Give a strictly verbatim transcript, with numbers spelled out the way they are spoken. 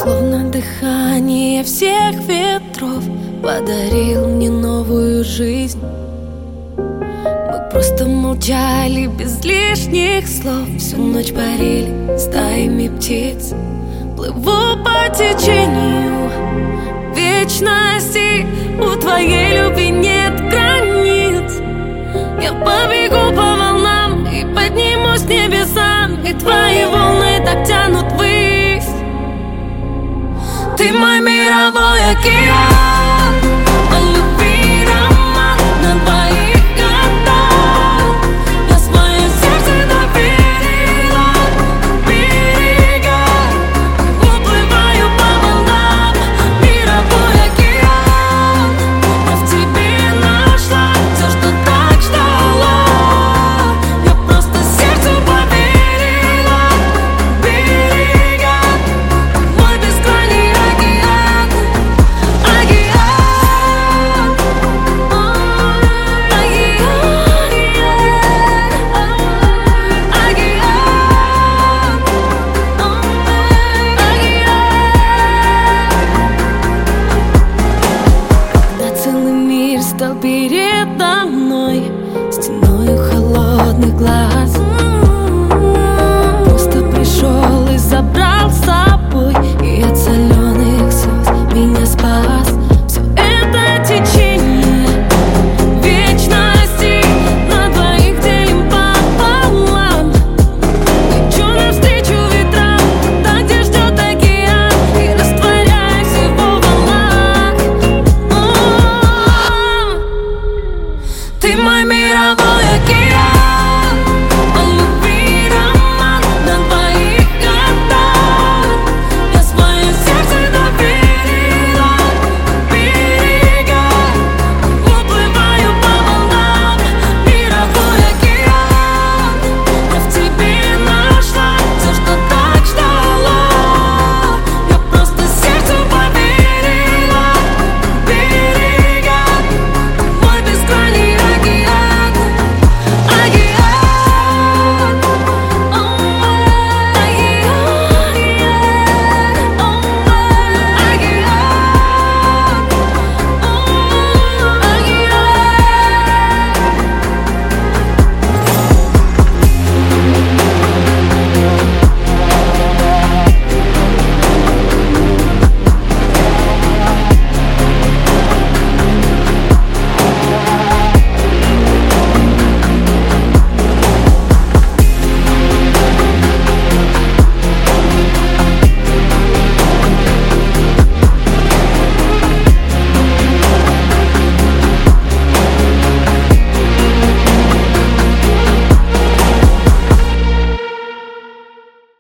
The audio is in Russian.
Словно дыхание всех ветров подарил мне новую жизнь. Мы просто молчали без лишних слов, всю ночь парили стаями птиц. Плыву по течению вечности, у твоей любви нет границ. Я побегу по волнам и поднимусь к небесам, и твои волны так тянут ввысь. Ты мой мировой океан.